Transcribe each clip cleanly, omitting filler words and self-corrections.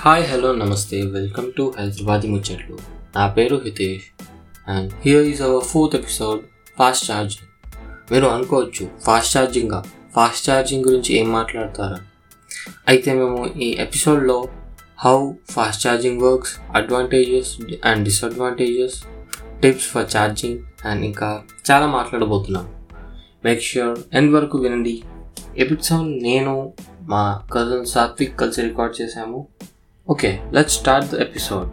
Hi hello నమస్తే welcome to Hyderabadi ముచ్చట్లు. నా పేరు Hitesh and here is our fourth episode fast charging. మీరు అనుకోవచ్చు ఫాస్ట్ ఛార్జింగ్ గురించి ఏం మాట్లాడతారా? అయితే మేము ఈ ఎపిసోడ్లో how fast charging works, advantages and disadvantages, tips for charging and ఇంకా చాలా మాట్లాడబోతున్నాం. మేక్ ష్యూర్ ఎండ్ వరకు వినండి. ఎపిసోడ్ నేను మా కజిన్ సాత్విక్ కలిసి రికార్డ్ చేశాము. Okay, let's start the episode.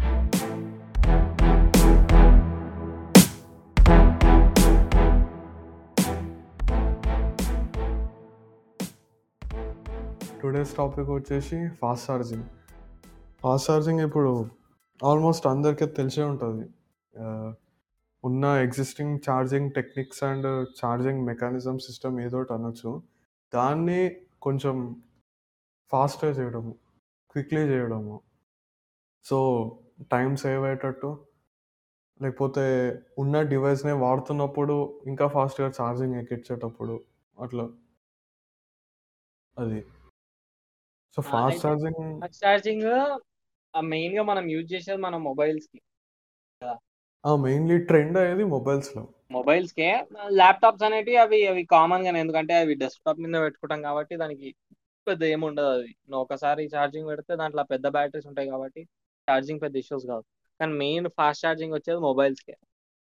Today's topic వచ్చేసి ఫాస్ట్ ఛార్జింగ్ ఇప్పుడు ఆల్మోస్ట్ అందరికీ తెలిసే ఉంటుంది. ఉన్న existing charging techniques and charging mechanism system ఏదోటి అనొచ్చు. దాన్ని కొంచెం ఫాస్ట్గా చేయడము, క్విక్లీ చేయడము, సో టైం సేవ్ అయ్యేటట్టు, లేకపోతే ఉన్న డివైస్నే వాడుతున్నప్పుడు ఇంకా ఫాస్ట్గా ఛార్జింగ్ ఎక్కించేటప్పుడు అట్లా అది. సో ఫాస్ట్ అయితే ఛార్జింగ్ ఫాస్ట్ ఛార్జింగ్ మెయిన్ గా మనం యూజ్ చేసేది మన మొబైల్స్ కి కదా. మెయిన్లీ ట్రెండ్ అయ్యేది మొబైల్స్లో. మొబైల్స్ కే ల్యాప్టాప్స్ అనేటివి అవి కామన్ గానే, ఎందుకంటే అవి డెస్క్టాప్ మీద పెట్టుకుంటాం కాబట్టి దానికి పెద్ద ఏముండదు. అది నువ్వు ఒకసారి ఛార్జింగ్ పెడితే దాంట్లో పెద్ద బ్యాటరీస్ ఉంటాయి కాబట్టి ఛార్జింగ్ పెద్ద ఇష్యూస్ కాదు. కానీ మెయిన్ ఫాస్ట్ ఛార్జింగ్ వచ్చేది మొబైల్స్ కే.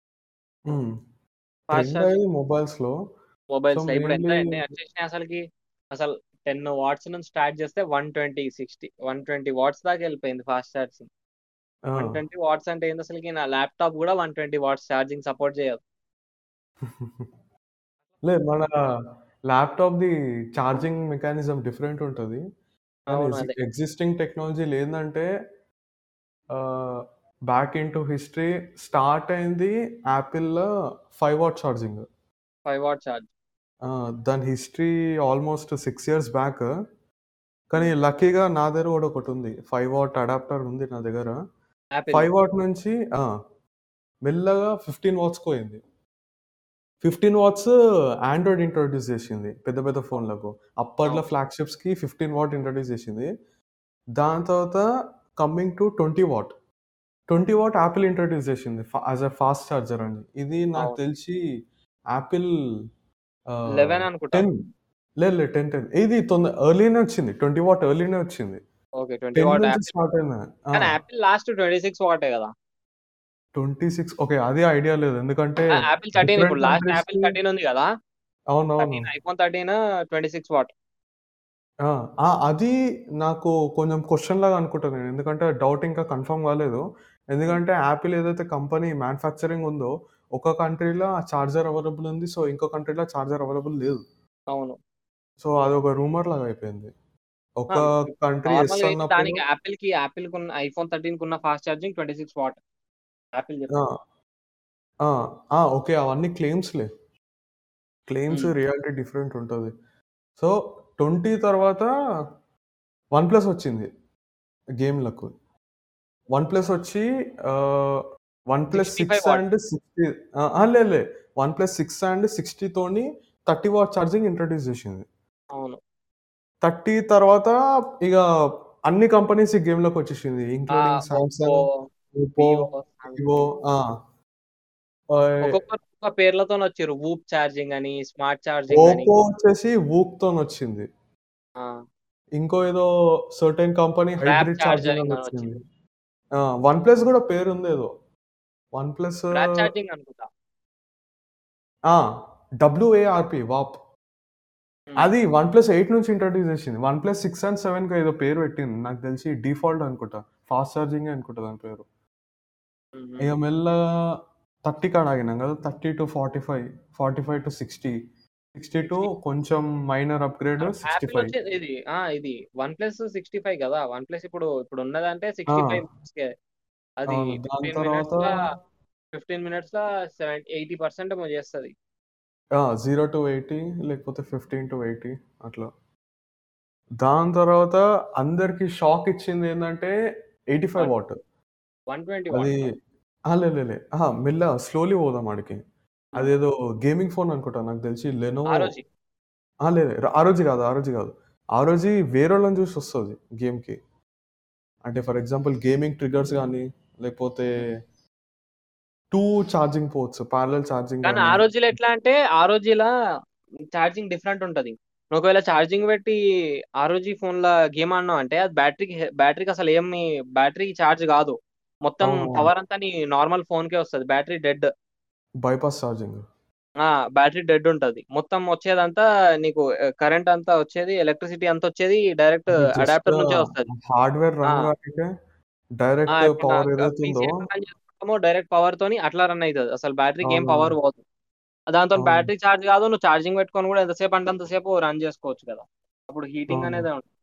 ఫాస్ట్ ట్రెండ్ ఛార్జింగ్ అయ్యేది మొబైల్స్లో. సో మొబైల్స్ లో ఇప్పుడు ఎంత మెయిన్లీ వచ్చేసినాయి అసలు 10 వాట్స్ నుంచి స్టార్ట్ చేస్తే 120 వాట్స్ దాకా వెళ్ళిపోయింది ఫాస్ట్ ఛార్జింగ్. 120 వాట్స్ అంటే ఏంది అసలుకి? నా ల్యాప్టాప్ కూడా 120 వాట్స్ ఛార్జింగ్ సపోర్ట్ చేయదు. లేదు, మన ల్యాప్టాప్ది ఛార్జింగ్ మెకానిజం డిఫరెంట్ ఉంటుంది. కానీ అవును, అదే ఎగ్జిస్టింగ్ టెక్నాలజీ ఏంటంటే back in to history start అయింది యాపిల్లో 5 వాట్ ఛార్జింగ్. 5 watt charge. దాని హిస్టరీ ఆల్మోస్ట్ 6 ఇయర్స్ బ్యాక్. కానీ లక్కీగా నా దగ్గర కూడా ఒకటి ఉంది, 5 వాట్ అడాప్టర్ ఉంది నా దగ్గర. యాపిల్ 5 వాట్ నుంచి మెల్లగా 15 వాట్స్కి పోయింది. 15 వాట్స్ ఆండ్రాయిడ్ ఇంట్రొడ్యూస్ చేసింది పెద్ద పెద్ద ఫోన్లకు. అప్పట్లో ఫ్లాగ్షిప్స్కి 15 వాట్ ఇంట్రొడ్యూస్ చేసింది. దాని తర్వాత coming to 20 watt Apple introduce చేసింది యాజ్ అ ఫాస్ట్ ఛార్జర్ అని. ఇది నాకు తెలిసి యాపిల్ 11 అనుకుంటా. 10 లేదు 10 ఇది ఎర్లీనే వచ్చింది. 20 వాట్ ఎర్లీనే వచ్చింది. ఓకే, 20 10 వాట్ నుంచి యాపిల్. స్టార్ట్ అయినా కానీ యాపిల్ లాస్ట్ 26 వాటే కదా. 26 ఓకే, అది ఐడియా లేదు ఎందుకంటే యాపిల్ 13 డిఫరెంట్ ఇప్పుడు లాస్ట్ యాపిల్ కంట్రీస్కి. 13 ఉంది కదా. అవునవును. IPhone 13 26 watt. అది నాకు కొంచెం క్వశ్చన్ లాగా అనుకుంటాను నేను, ఎందుకంటే డౌట్ ఇంకా కన్ఫర్మ్ కాలేదు. ఎందుకంటే యాపిల్ ఏదైతే కంపెనీ మ్యానుఫ్యాక్చరింగ్ ఉందో ఒక కంట్రీలో ఆ చార్జర్ అవైలబుల్ ఉంది, సో ఇంకో కంట్రీలో చార్జర్ అవైలబుల్ లేదు. అవును. సో అదొక రూమర్ లాగా అయిపోయింది. ఒక కంట్రీ ఎస్ నార్మల్ గా అన్నప్పుడు దానికి యాపిల్ కున్న ఐఫోన్ 13 కున్న ఫాస్ట్ ఛార్జింగ్ 26 వాట్ యాపిల్ చెప్పింది. ఓకే, అవన్నీ క్లెయిమ్స్లే. క్లెయిమ్స్ రియాలిటీ డిఫరెంట్ ఉంటుంది. సో 20 తర్వాత వన్ ప్లస్ వచ్చింది గేమ్లకు. వన్ ప్లస్ వచ్చి OnePlus 65 six watt. And 60 లే వన్ ప్లస్ 6 అండ్ 60తోని 30 వాట్ ఛార్జింగ్ ఇంట్రొడ్యూస్ చేసింది. అవును. 30 తర్వాత ఇక అన్ని కంపెనీస్ ఈ గేమ్లోకి వచ్చేసింది, including Oppo, Samsung, Oppo, Vivo, Vivo. ఒక్కొక్కరు ఒక్కొక్క పేర్లతో వచ్చారు. వూప్ ఛార్జింగ్ అని, స్మార్ట్ ఛార్జింగ్ అని. ఓపో వచ్చేసి వూక్తో వచ్చింది. ఇంకో ఏదో సర్టెన్ కంపెనీ హైబ్రిడ్ ఛార్జింగ్ అని వచ్చింది. వన్ ప్లస్ కూడా పేరు ఉంది ఏదో, వన్ ప్లస్ ఛార్జింగ్ అనుకుంటా. WARP వాప్. అది వన్ ప్లస్ 8 నుంచి ఇంట్రొడ్యూస్ చేసింది. వన్ ప్లస్ 6 అండ్ 7 ఏదో పేరు పెట్టింది, నాకు తెలిసి డిఫాల్ట్ అనుకుంటా, ఫాస్ట్ ఛార్జింగ్ అనుకుంటా దాని పేరు. ఇక మెల్లగా 30 కాడ ఆగినాం కదా, 30 to 45 to 60 to కొంచెం మైనర్ అప్గ్రేడ్ 65. ఇది వన్ ప్లస్ 65 కదా. వన్ ప్లస్ ఇప్పుడు ఉన్నదంటే 65. అది దాని తర్వాత 15 మినిట్స్ లో 80% చేస్తుంది. 0 to 80 లేకపోతే 15 to 80 అట్లా. దాని తర్వాత అందరికి షాక్ ఇచ్చింది ఏంటంటే 85 వాట్. 120 అది లే మెల్ల స్లోలీ పోదాం ఆడికి. అదేదో గేమింగ్ ఫోన్ అనుకుంటా నాకు తెలిసి, లెనోవో. లేదు, ఆ రోజు కాదు. ఆ రోజు వేరే వాళ్ళని చూసి వస్తుంది గేమ్కి. అంటే ఫర్ ఎగ్జాంపుల్ గేమింగ్ ట్రిగ్గర్స్ కానీ లేకపోతే 2 ఛార్జింగ్ పోర్ట్స్ ప్యారలల్ ఛార్జింగ్ కానీ ఆ గానీ రోజుల్లో ఎట్లా అంటే ఆ రోజులా ఛార్జింగ్ డిఫరెంట్ ఉంటది. నువ్వు ఒకవేళ ఛార్జింగ్ పెట్టి ROG ఫోన్‌ల గేమ్ ఆడినావు అంటే అది బ్యాటరీకి అసలు ఏమి బ్యాటరీ ఛార్జ్ కాదు. మొత్తం అవునవును. పవర్ అంతా నీ నార్మల్ ఫోన్‌కే వస్తది. Battery dead. Bypass charging. ఆ! బ్యాటరీ డెడ్ ఉంటది. మొత్తం వచ్చేదంతా నీకు కరెంట్ అంతా వచ్చేది, ఎలక్ట్రిసిటీ అంతా వచ్చేది డైరెక్ట్ అంటే జస్ట్ అడాప్టర్ నుంచే వస్తది. హార్డ్‌వేర్ ఆ! రన్ గానీకే ఆ! డైరెక్ట్ ఇప్పుడు పవర్ ఏదైతే పీసీ ఉందో ఎట్లా రన్ చేసుకుంటామో డైరెక్ట్ పవర్‌తోని అట్లా రన్ అయితది. అసలు బ్యాటరీకి ఏం పవర్ అవునవును. పోదు. దాంతోని అవును. బ్యాటరీ చార్జ్ కాదు. నువ్వు ఛార్జింగ్ పెట్టుకొని కూడా ఎంతసేపు అంటే అంతసేపు రన్ చేసుకోవచ్చు కదా! అప్పుడు హీటింగ్ అవును. అనేదే ఉండదు.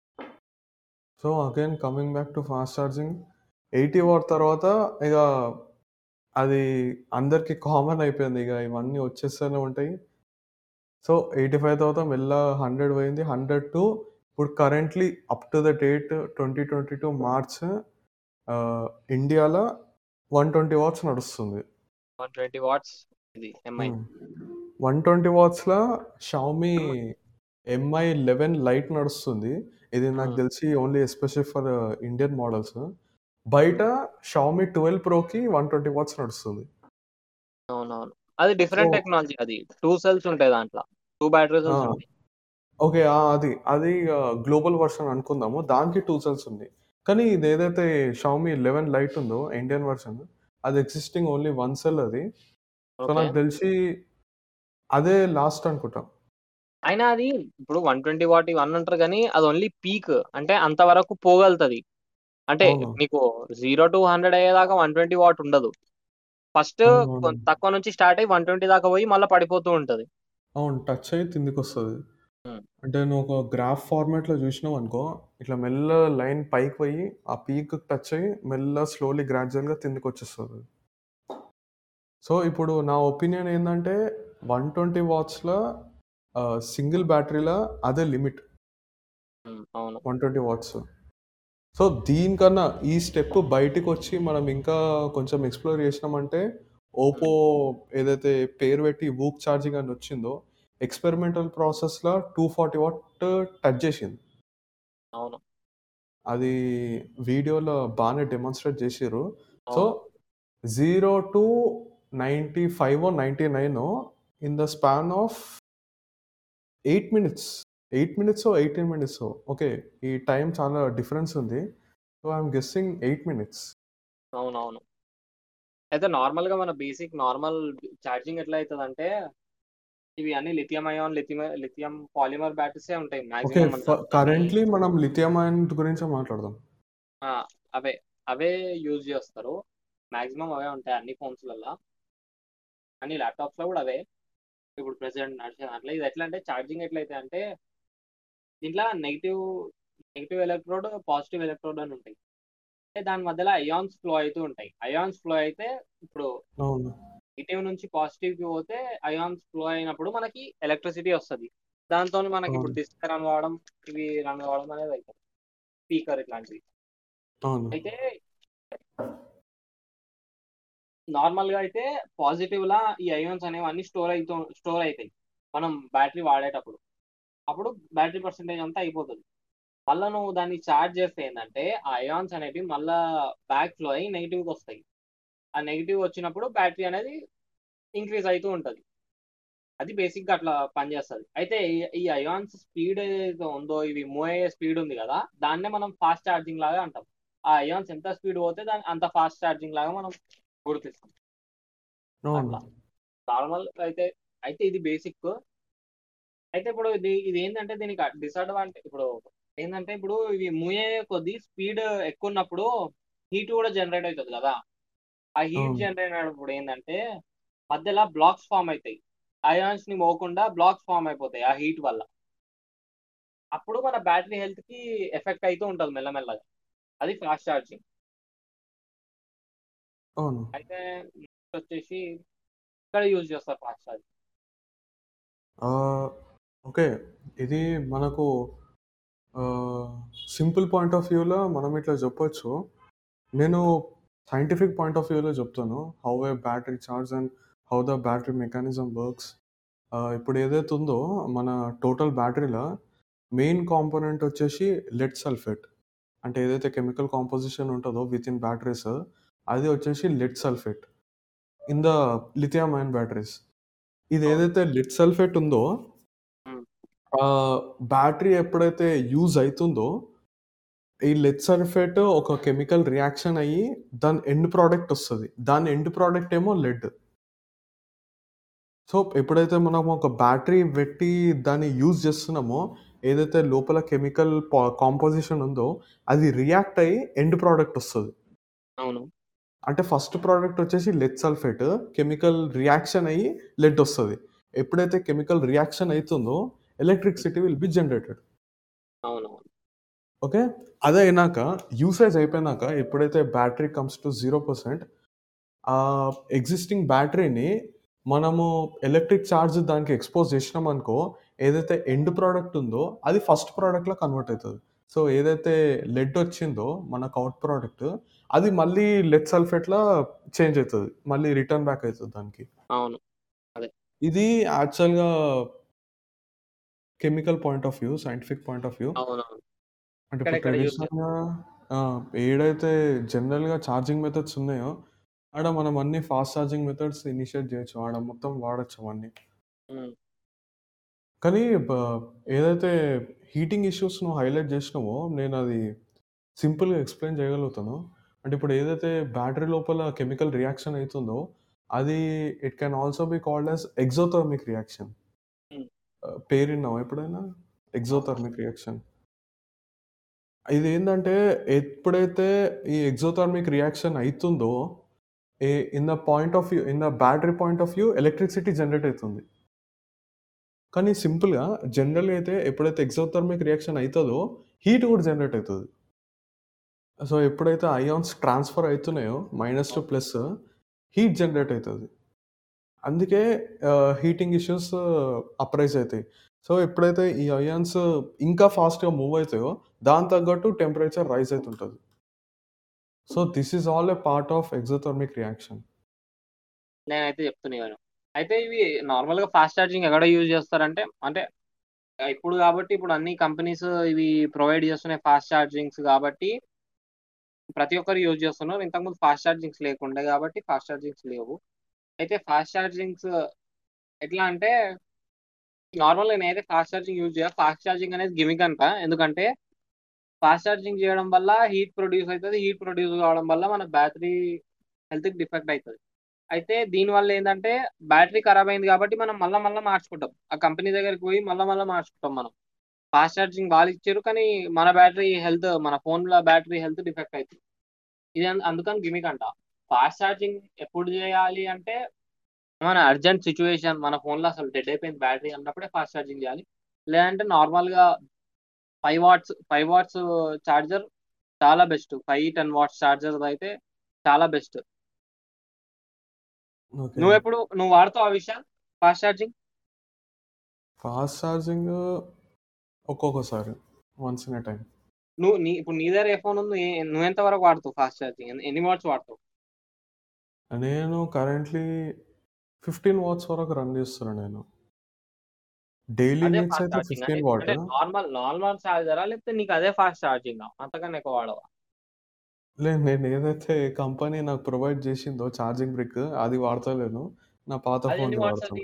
So, again coming back to fast charging 80 watt తర్వాత ఇగ అది అందరికి కామన్ అయిపోయింది. ఇగ ఇవన్నీ వచ్చేస్తూనే ఉంటాయి. సో, 85 తర్వాత మెల్లగా 100 పోయింది. 100 టు ఇప్పుడు currently up to the date 2022 March ah, ఇండియాలో 120 వాట్స్ నడుస్తుంది. 120 వాట్స్ ఇది ఎంఐ. హ్మ్. 120 వాట్స్‌ల షాওమీ ఎంఐ 11 లైట్ నడుస్తుంది. ఇది నాకు హ్మ్. తెలిసి only especial for Indian models. బయట షాওమీ 12 ప్రోకి 120 వాట్స్ నడుస్తుంది. అవునవును. అది సో డిఫరెంట్ టెక్నాలజీ అది. 2 సెల్స్ ఉంటాయి దాంట్ల. 2 బ్యాటరీ ఆ! సెల్స్ ఉంటాయి. ఓకే. అది గ్లోబల్ వెర్షన్ అనుకుందాము. దానికి 2 సెల్స్ ఉంది. కానీ ఇదేదైతే షాওమీ 11 లైట్ ఉందో ఇండియన్ వెర్షన్ అది ఎగ్జిస్టింగ్ ఓన్లీ 1 సెల్ అది. So, okay. నాకు తెలిసి అదే లాస్ట్ అనుకుంటా. అయినా అది ఇప్పుడు 120 వాట్ ఇవన్నీ అంటారు గానీ అది ఓన్లీ పీక్. అంటే అంతవరకు పోగలుగుతది. అంటే అవును. నీకు 0-100 అయ్యేదాకా 120 వాట్ ఉండదు. ఫస్ట్ అవునవును. తక్కువ నుంచి స్టార్ట్ అయ్యి 120 దాకా పోయి మళ్ళా పడిపోతూ ఉంటది. అవును. టచ్ అయ్యి కిందకొస్తది. హ్మ్. అంటే నువ్వు ఒక గ్రాఫ్ ఫార్మాట్‌లో జూసినావనుకో, ఇట్లా మెల్లగా లైన్ పైకి పోయి, ఆ పీక్‌కి టచ్ అయ్యి, మెల్లగా స్లోలీ గ్రాడ్యుయల్‌గా కిందకొచ్చేస్తది. సో, ఇప్పుడు నా ఒపీనియన్ ఏందంటే, 120 వాట్స్‌ల సింగిల్ బ్యాటరీల అదే లిమిట్ అవును. 120 వాట్స్. సో, దీనికన్నా ఈ స్టెప్ బయటికొచ్చి మనం ఇంకా కొంచెం ఎక్స్‌ప్లోర్ చేసినామంటే, హ్మ్. ఓపో ఏదైతే పేరు పెట్టి వూక్ ఛార్జింగ్ అని వచ్చిందో, ఎక్స్‌పెరిమెంటల్ ప్రాసెస్‌ల 240 వాట్ టచ్ చేసింది. అవును. అది వీడియోలో బానే డెమాన్‌స్ట్రేట్ జేషిర్రు. సో, అవును. 0-95 99 in the span of 8 minutes. 8 మినిట్సో, 18 మినిట్సో ఓకే. ఈ టైం చాలా డిఫరెన్స్ ఉంది. So, I am guessing 8 minutes. అవునవును. అయితే నార్మల్‌గా మన బేసిక్ నార్మల్ ఛార్జింగ్ ఎట్లా అయితదంటే, ఇవి అన్ని లిథియం పాలిమర్ బ్యాటరీసే ఉంటాయి ఓకే. మాక్సిమం అన్ని. కరెంట్‌లీ మనం లిథియం అయాన్ గురించే మాట్లాడదాం. ఆ! అవే. అవే యూజ్ జేస్తారు. మాక్సిమం అవే ఉంటాయి అన్ని ఫోన్స్‌లల్ల. అన్ని ల్యాప్‌టాప్స్‌లో గూడా అవే. ఇప్పుడు ప్రెజెంట్ నడిచే దాంట్లో. ఇది ఎట్లా అంటే ఛార్జింగ్ ఎట్లయితదంటే, దీంట్ల నెగెటివ్ ఎలక్ట్రోడ్, పాజిటివ్ ఎలక్ట్రోడ్ అని ఉంటాయి. అంటే దాని మధ్యలో అయాన్స్ ఫ్లో అయితూ ఉంటాయి. అయాన్స్ ఫ్లో అయితే ఇప్పుడు అవును. నెగెటివ్ నుంచి పాజిటివ్‌కి పోతే అయాన్స్ ఫ్లో అయినప్పుడు మనకి ఎలక్ట్రిసిటీ వస్తది. దాంతోని మనకి ఇప్పుడు అవును. డిస్ప్లే రన్ కావడం, ఇవి రన్ కావడం అనేది అయితది. స్పీకర్ ఇట్లాంటివి. అవును. అయితే నార్మల్‌గా అయితే పాజిటివ్‌లా ఈ అయాన్స్ అనేవన్నీ స్టోర్ అయితాయి. మనం బ్యాటరీ వాడేటప్పుడు. అప్పుడు బ్యాటరీ పర్సెంటేజ్ అంతా అయిపోతది. మళ్ళా నువ్వు దాన్ని చార్జ్ చేస్తే ఏందంటే, ఆ అయాన్స్ అనేటివి మళ్ళా బ్యాక్ ఫ్లో అయ్యి నెగెటివ్‌కొస్తాయి. ఆ నెగెటివ్ వచ్చినప్పుడు బ్యాటరీ అనేది ఇంక్రీజ్ అయితూ ఉంటది. అది బేసిక్‌గా అట్లా పనిచేస్తది. అయితే ఈ అయాన్స్ స్పీడ్ ఏదైతే ఉందో, ఇవి మూవ్ అయ్యే స్పీడ్ ఉంది గదా! దాన్నే మనం ఫాస్ట్ ఛార్జింగ్ లాగా అంటాం. ఆ అయాన్స్ ఎంత స్పీడ్ పోతే అంత ఫాస్ట్ ఛార్జింగ్ లాగా మనం గుర్తిస్తాం. అవును. అట్లా. నార్మల్ అయితే ఇది బేసిక్. అయితే ఇప్పుడు ఇదేంటంటే దీనికి ఇప్పుడు ఏందంటే ఇప్పుడు ఇవి మూవ్ అయ్యే కొద్దీ స్పీడ్ ఎక్కువున్నప్పుడు హీట్ గూడా జనరేట్ అయితది గదా! ఆ హీట్ అవును. జనరేట్ అయినప్పుడు ఏందంటే మధ్యల బ్లాక్స్ ఫార్మ్ అయితాయి. అయాన్స్‌ని పోకుండా బ్లాక్స్ ఫార్మ్ అయిపోతాయి ఆ హీట్ వల్ల. అప్పుడు మన బ్యాటరీ హెల్త్‌కి ఎఫెక్ట్ అయితూ ఉంటది మెల్లమెల్లగా. అది ఫాస్ట్ ఛార్జింగ్. అవును. అయితే నెక్స్ట్ వచ్చేసి ఇక్కడ యూజ్ చేస్తారు ఫాస్ట్ ఛార్జింగ్. ఆహ్, ఓకే. ఇది మనకు ఆహ్, సింపుల్ పాయింట్ ఆఫ్ వ్యూలో మనం ఇట్లా చెప్పొచ్చు. నేను సైంటిఫిక్ పాయింట్ ఆఫ్ వ్యూలో చెప్తాను. How a battery charge and how the battery mechanism works. ఇప్పుడు ఏదైతే ఉందో మన టోటల్ బ్యాటరీలో మెయిన్ కాంపోనెంట్ వచ్చేసి లెడ్ సల్ఫేట్. అంటే ఏదైతే కెమికల్ కాంపోజిషన్ ఉంటుందో విత్ ఇన్ బ్యాటరీస్, అది వచ్చేసి lead sulphate in the lithium ion batteries. ఇది అవును. ఏదైతే లెడ్ సల్ఫేట్ ఉందో, ఉమ్, బ్యాటరీ ఎప్పుడైతే యూజ్ అవుతుందో, ఈ లెడ్ సల్ఫేట్ ఒక కెమికల్ రియాక్షన్ అయ్యి దాని ఎండ్ ప్రోడక్ట్ వస్తుంది. దాని ఎండ్ ప్రోడక్ట్ ఏమో లెడ్. సో ఎప్పుడైతే మనం ఒక బ్యాటరీ పెట్టి దాన్ని యూజ్ చేస్తున్నామో, ఏదైతే లోపల కెమికల్ కాంపోజిషన్ ఉందో అది రియాక్ట్ అయ్యి ఎండ్ ప్రోడక్ట్ వస్తుంది. అవును. అంటే ఫస్ట్ ప్రోడక్ట్ వచ్చేసి లెడ్ సల్ఫేట్, కెమికల్ రియాక్షన్ అయ్యి లెడ్ వస్తుంది. ఎప్పుడైతే కెమికల్ రియాక్షన్ అవుతుందో ఎలక్ట్రిసిటీ విల్ బి జనరేటెడ్. అవునవును. ఓకే, అదే అయినాక యూసేజ్ అయిపోయినాక ఎప్పుడైతే బ్యాటరీ కమ్స్ టు 0%, ఆ ఎగ్జిస్టింగ్ బ్యాటరీని మనము ఎలక్ట్రిక్ ఛార్జ్ దానికి ఎక్స్పోజ్ చేసినాం అనుకో, ఏదైతే ఎండ్ ప్రోడక్ట్ ఉందో అది ఫస్ట్ ప్రోడక్ట్లో కన్వర్ట్ అవుతుంది. సో ఏదైతే లెడ్ వచ్చిందో మనకు అవుట్ ప్రోడక్ట్, అది మళ్ళీ లెడ్ సల్ఫేట్లో చేంజ్ అవుతుంది, మళ్ళీ రిటర్న్ బ్యాక్ అవుతుంది దానికి. అవును. అదే. ఇది యాక్చువల్గా chemical point of view, scientific point of view. అవునవును. అంటే ఇక్కడ ఇప్పుడు ఇక్కడ యూజ్ చేస్తాం. ట్రెడిషనల్‌గా ఏడైతే జనరల్‌గా ఛార్జింగ్ మెథడ్స్ ఉన్నాయో, ఆడ మనం అన్ని ఫాస్ట్ ఛార్జింగ్ మెథడ్స్ ఇనిషియేట్ చేయొచ్చు. ఆడ మొత్తం వాడొచ్చు అవన్నీ. ఉమ్, కానీ ఏదైతే హీటింగ్ ఇష్యూస్ నువ్వు హైలైట్ చేసినావో, నేను అది సింపుల్‌గా ఎక్స్‌ప్లెయిన్ చేయగలుగుతాను. అంటే ఇప్పుడు ఏదైతే బ్యాటరీ లోపల కెమికల్ రియాక్షన్ అయితుందో, అది it can also be called as exothermic reaction. Um, పేరు విన్నావా ఎప్పుడైనా? అవును. Exothermic reaction. ఇదేంటంటే ఎప్పుడైతే ఈ ఎక్సోథర్మిక్ రియాక్షన్ అయితుందో, in the point of view, in the battery point of view electricity generate అవుతుంది. కానీ సింపుల్‌గా జనరల్‌గా అయితే ఎప్పుడైతే ఎక్సోథర్మిక్ రియాక్షన్ అయితదో హీట్ కూడా జనరేట్ అవుతది. సో ఎప్పుడైతే అయాన్స్ ట్రాన్స్‌ఫర్ అయితున్నాయో మైనస్ టు అవును. ప్లస్, హీట్ జనరేట్ అవుతది. అందుకే హీటింగ్ ఇష్యూస్ అప్రైజ్ అవుతాయి. సో ఎప్పుడైతే ఈ అయాన్స్ ఇంకా ఫాస్ట్‌గా మూవ్ అయితాయో దానికి తగ్గట్టు టెంపరేచర్ రైజ్ అయితుంటది. So this is all a part of exothermic reaction. నేనైతే చెప్తున్నాను. అయితే ఇవి నార్మల్‌గా ఫాస్ట్ ఛార్జింగ్ ఎక్కడ యూజ్ చేస్తారంటే, అంటే ఇప్పుడు కాబట్టి ఇప్పుడు అన్ని కంపెనీస్ ఇవి ప్రొవైడ్ చేస్తున్నాయి ఫాస్ట్ ఛార్జింగ్స్ కాబట్టి ప్రతి ఒక్కరు యూజ్ చేస్తున్నారు. ఇంతకుముందు ఫాస్ట్ ఛార్జింగ్స్ లేకుండే కాబట్టి ఫాస్ట్ ఛార్జింగ్స్ లేవు. అయితే ఫాస్ట్ ఛార్జింగ్స్ ఎట్లా అంటే నార్మల్‌గా నేనైతే ఫాస్ట్ ఛార్జింగ్ యూజ్ చేయ. ఫాస్ట్ ఛార్జింగ్ అనేది గిమిక్ అంట. ఎందుకంటే ఫాస్ట్ ఛార్జింగ్ చేయడం వల్ల హీట్ ప్రొడ్యూస్ అయితది. హీట్ ప్రొడ్యూస్ కావడం వల్ల మన బ్యాటరీ హెల్త్‌కి డిఫెక్ట్ అయితది. అయితే దీనివల్ల ఏందంటే బ్యాటరీ ఖరాబ్ అయింది కాబట్టి మనం మళ్ళా మళ్ళా మార్చుకుంటాం. ఆ కంపెనీ దగ్గరికి పోయి మళ్ళా మళ్ళా మార్చుకుంటాం మనం. ఫాస్ట్ ఛార్జింగ్ వాళ్ళిచ్చారు కానీ మన బ్యాటరీ హెల్త్, మన ఫోన్‌ల బ్యాటరీ హెల్త్ డిఫెక్ట్ అయితది. ఇది అందుకని గిమిక్ అంట. ఫాస్ట్ ఛార్జింగ్ ఎప్పుడు చేయాలి అంటే మన అర్జెంట్ సిట్యుయేషన్, మన ఫోన్‌లో అసలు డెడ్ అయిపోయింది బ్యాటరీ అన్నప్పుడే ఫాస్ట్ ఛార్జింగ్ చేయాలి. లేదంటే నార్మల్‌గా 5 వాట్స్ చార్జర్ చాలా బెస్ట్. 5, 10 వాట్స్ చార్జర్ అయితే చాలా బెస్ట్. ఓకే. నువ్వు వాడతావా ఆ విషయాలు ఫాస్ట్ ఛార్జింగ్? ఫాస్ట్ ఛార్జింగ్ ఒక్కొక్కసారి, వన్స్ ఇన్ ఎ టైమ్. ఇప్పుడు నీ దగ్గర ఏ ఫోన్ ఉంది? నువ్వెంత వరకు వాడతావు ఫాస్ట్ ఛార్జింగ్? ఎన్ని వాట్స్ వాడతావు? నేను కరెంట్‌లీ 15 వాట్స్ వరకు రన్ చేస్తున్నా నేను. డైలీ అదే నీడ్స్ ఫాస్ట్ అయితే ఛార్జింగ్ 15 వాట్. అంటే నార్మల్ ఛార్జరా లేకపోతే నీకు అదే ఫాస్ట్ ఛార్జింగా? అంతకన్నా ఎక్కువ వాడవా? లేదు, నేను ఏదైతే కంపెనీ నాకు ప్రొవైడ్ చేసిందో ఛార్జింగ్ బ్రిక్ అది వాడతలేను. నా పాత అది ఎన్ని ఫోన్‌ది వాట్స్ వాడుతున్నా. అది?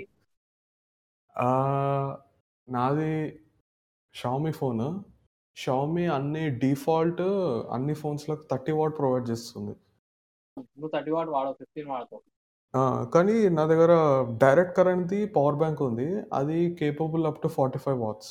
నాది షామీ ఫోను. షామీ అన్ని ఫోన్స్‌లకు 30 వాట్ ప్రొవైడ్ చేస్తుంది. నువ్వు 30 వాట్ వాడవు, 15 వాడతావు. కానీ నా దగ్గర డైరెక్ట్ కరెంట్‌ది పవర్ బ్యాంక్ ఉంది. అది కేపబుల్ అప్ టు 45 వాట్స్.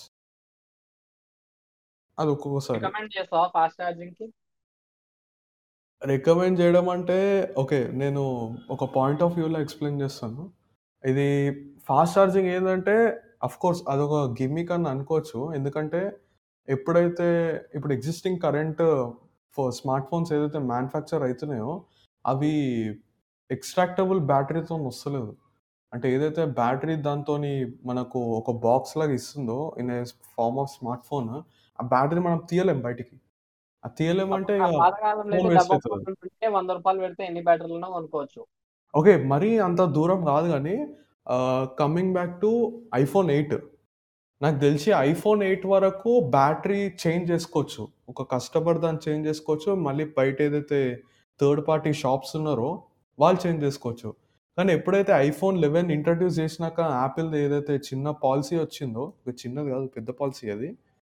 అది ఒక్కొక్కసారి. రికమెండ్ చేస్తావా ఫాస్ట్ ఛార్జింగ్‌కి? రికమెండ్ చేయడం అంటే, ఓకే, నేను ఒక పాయింట్ ఆఫ్ వ్యూలో ఎక్స్‌ప్లెయిన్ చేస్తాను. ఇది ఫాస్ట్ ఛార్జింగ్ ఏందంటే, అఫ్‌కోర్స్ అదొక గిమ్మిక్ అని అనుకోవచ్చు. ఎందుకంటే ఎప్పుడైతే ఇప్పుడు ఎగ్జిస్టింగ్ కరెంట్ స్మార్ట్ ఫోన్స్ ఏదైతే మ్యానుఫ్యాక్చర్ అయితున్నాయో, అవి ఎక్స్‌ట్రాక్టబుల్ బ్యాటరీతోని వస్తలేదు. అంటే ఏదైతే బ్యాటరీ దాంతోని మనకు ఒక బాక్స్ లాగా ఇస్తుందో in a form of smart phone, ఆ బ్యాటరీ మనం తీయలేం బయటికి. అది తీయలేమంటే ఆ ఇగ పాతకాలంలో ఫోన్ అయితే వేస్ట్ డబ్బా అయితది. ఫోన్ ఉంటుంటే ₹100 పెడితే ఎన్ని బ్యాటరీలైనా కొనుక్కోవచ్చు. ఓకే, మరీ అంత దూరం గాదు గానీ, కమింగ్ బ్యాక్ టు ఐఫోన్ 8. నాకు తెలిసి ఐఫోన్ 8 వరకు బ్యాటరీ చేంజ్ చేసుకోవచ్చు. ఒక కస్టమర్ దాన్ని చేంజ్ చేసుకోవచ్చు. మళ్ళీ బయట ఏదైతే థర్డ్ పార్టీ షాప్స్ ఉన్నారో వాళ్ళు చేంజ్ చేసుకోవచ్చు. కానీ ఎప్పుడైతే ఐఫోన్ 11 ఇంట్రొడ్యూస్ చేసినాక యాపిల్‌ది ఏదైతే చిన్న పాలిసీ వచ్చిందో, చిన్నది కాదు పెద్ద పాలిసీ అది.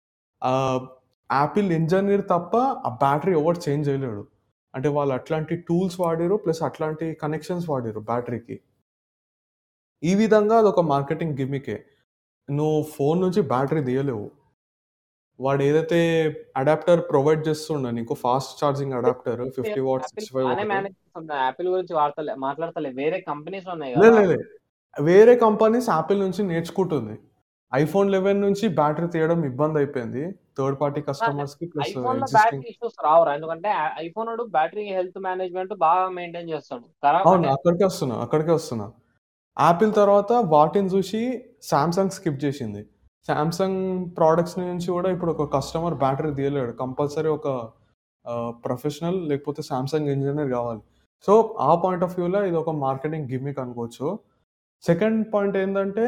యాపిల్ ఇంజినీర్ తప్ప ఆ బ్యాటరీ ఎవరు చేంజ్ చేయలేడు. అంటే వాళ్ళు అట్లాంటి టూల్స్ వాడిర్రు. ప్లస్ అట్లాంటి కనెక్షన్స్ వాడిర్రు బ్యాటరీకి. ఈ విధంగా అదొక మార్కెటింగ్ గిమ్మికే. నువ్వు ఫోన్ నుంచి బ్యాటరీ తీయలేవు. వాడు ఏదైతే అడాప్టర్ ప్రొవైడ్ చేస్తుండో నీకు fast charging adapter 50 watts, Apple 65 బాగానే వాట్. మేనేజ్ చేస్తుంది. యాపిల్ గురించి మాట్లాడతలే. వేరే కంపెనీస్ ఉన్నాయి లే కదా. లే లే. వేరే కంపెనీస్ యాపిల్ నుంచి నేర్చుకుంటుంది. ఐఫోన్ 11 నుంచి బ్యాటరీ తీయడం ఇబ్బంది అయిపోయింది. థర్డ్ పార్టీ కస్టమర్స్‌కి ప్లస్ ఐఫోన్ లో ఎగ్జిస్టింగ్. బ్యాటరీ ఇష్యూస్ రావురా, ఎందుకంటే ఐఫోన్ వాడు బ్యాటరీ హెల్త్ మేనేజ్మెంట్ బాగా మెయింటైన్ చేస్తాడు. అవును. అక్కడికే వస్తున్నా. యాపిల్ తర్వాత వాటిని చూసి సామ్‌సంగ్ స్కిప్ చేసింది. సామ్‌సంగ్ ప్రొడక్ట్స్ నుంచి కూడా ఇప్పుడు ఒక కస్టమర్ బ్యాటరీ తీయలేడు. కంపల్సరీ ఒక ప్రొఫెషనల్ లేకపోతే సామ్‌సంగ్ ఇంజినీర్ కావాలి. సో, ఆ పాయింట్ ఆఫ్ వ్యూలో ఇదొక మార్కెటింగ్ గిమ్మిక్ అనుకోవచ్చు. సెకండ్ పాయింట్ ఏందంటే,